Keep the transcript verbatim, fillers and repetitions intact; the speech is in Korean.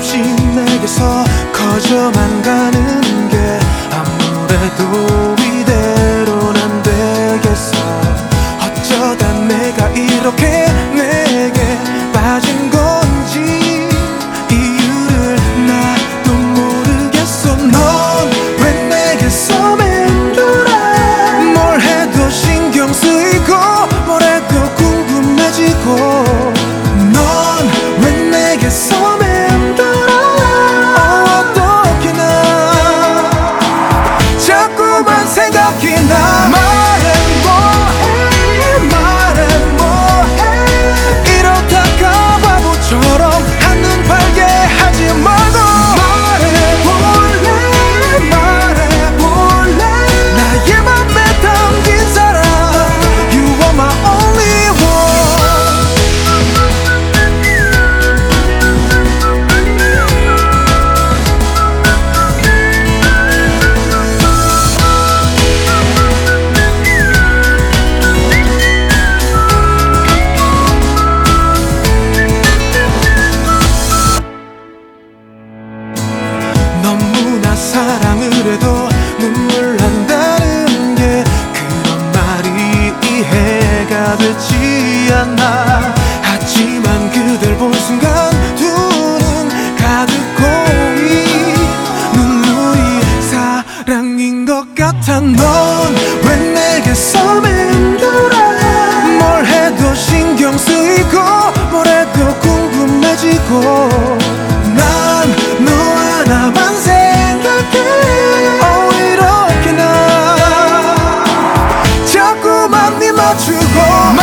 없이 내게서 커져만 가는 게 아무래도 이대로는 안 되겠어. 어쩌다 내가 이렇게 내게 빠진 건지 이유를 나도 모르겠어. 넌 왜 내게서 맴돌아. 뭘 해도 신경 쓰이고 뭘 해도 궁금해지고. 넌 왜 내게서 맴돌아. 어떻게 나 자꾸만 생각이 나. 말해 뭐해 말해 뭐해. 이러다가 바보처럼 한눈 팔게 하지 말고 말해볼래 말해볼래. 나의 맘에 담긴 사람 You are my only one. 너무나 사랑을 해도 눈물 난다는 게 그런 말이 이해가 되지 않아. 하지만 그댈 본 순간 두 눈 가득 고인 눈물이 사랑인 것 같아. 넌 왜 내게서 맴돌아. 뭘 해도 신경 쓰이고 뭘 해도 궁금해지고. 난 너 하나만 생각해. 어 이렇게 나 자꾸만 네 맞추고